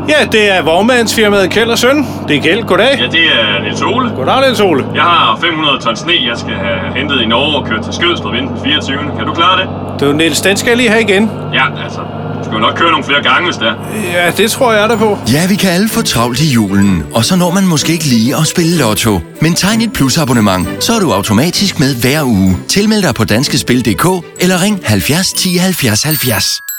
Ja, det er vognmandsfirmaet Kjeld og Søn. Det er Kjeld. Goddag. Ja, det er Niels Ole. Goddag, Niels Ole. Jeg har 500 ton sne, jeg skal have hentet i Norge og kørt til Skødstrup inden den 24. Kan du klare det? Du, Niels, den skal jeg lige have igen. Ja, altså, du skal jo nok køre nogle flere gange, hvis det er. Ja, det tror jeg da på. Ja, vi kan alle få travlt i julen, og så når man måske ikke lige at spille lotto. Men tegn et plusabonnement, så er du automatisk med hver uge. Tilmeld dig på danskespil.dk eller ring 70 10 70 70.